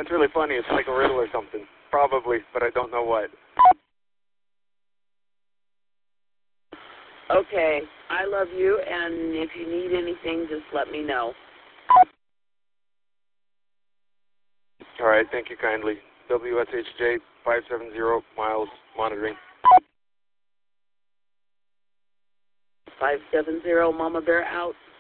It's really funny. It's like a riddle or something. Probably, but I don't know what. Okay. I love you, and if you need anything, just let me know. All right. Thank you kindly. WSHJ 570 miles monitoring. 570 Mama Bear out.